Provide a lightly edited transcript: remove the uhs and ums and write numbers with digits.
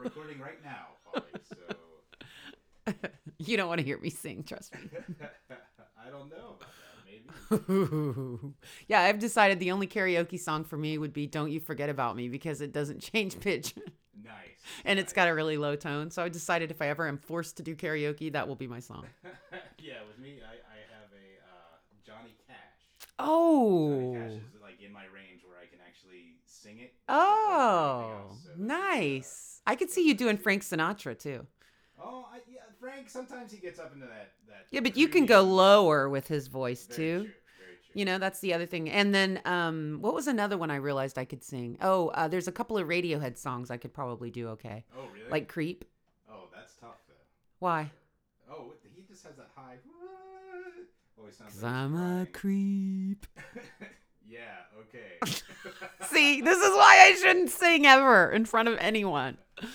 recording right now, Polly. So You don't want to hear me sing, trust me. I don't know about that. Maybe. Yeah, I've decided the only karaoke song for me would be Don't You Forget About Me because it doesn't change pitch Nice. and it's got a really low tone. So I decided if I ever am forced to do karaoke, that will be my song. Yeah, with me, I have a Johnny Cash. Johnny Cash Oh. is like in my range where I can actually sing it. Oh, So nice. I could see you doing Frank Sinatra too. Yeah, Frank. Sometimes he gets up into that. Yeah, but you can go croony- lower with his voice Very too. true. Very true. You know, that's the other thing. And then, what was another one I realized I could sing? Oh, there's a couple of Radiohead songs I could probably do okay. Oh, really? Like Creep. Oh, that's tough though. Why? Oh, he just has that high. Always sounds 'Cause like he's I'm a crying. creep. Yeah. Okay. See, this is why I shouldn't sing ever in front of anyone.